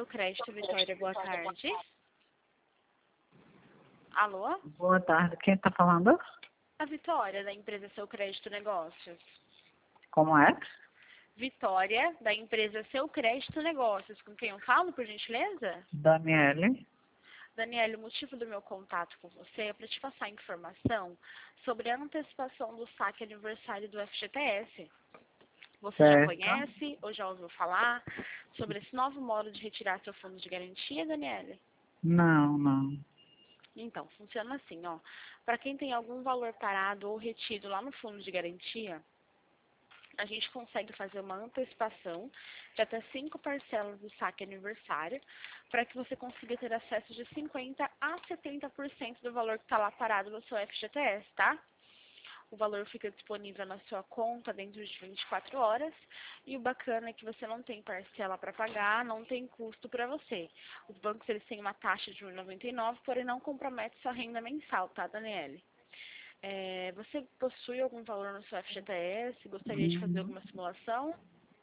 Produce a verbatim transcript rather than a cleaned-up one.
Seu Crédito, Vitória, boa tarde. Alô? Boa tarde, quem está falando? A Vitória, da empresa Seu Crédito Negócios. Como é? Vitória, da empresa Seu Crédito Negócios. Com quem eu falo, por gentileza? Daniele. Daniela, o motivo do meu contato com você é para te passar informação sobre a antecipação do saque aniversário do F G T S. Você já Certo. conhece ou já ouviu falar sobre esse novo modo de retirar seu fundo de garantia, Daniela? Não, não. Então, funciona assim, ó. Para quem tem algum valor parado ou retido lá no fundo de garantia, a gente consegue fazer uma antecipação de até cinco parcelas do saque aniversário, para que você consiga ter acesso de cinquenta a setenta por cento do valor que está lá parado no seu F G T S, tá? O valor fica disponível na sua conta dentro de vinte e quatro horas. E o bacana é que você não tem parcela para pagar, não tem custo para você. Os bancos eles têm uma taxa de um vírgula noventa e nove, porém não compromete sua renda mensal, tá, Daniele? É, você possui algum valor no seu F G T S? Gostaria de fazer Hum, alguma simulação?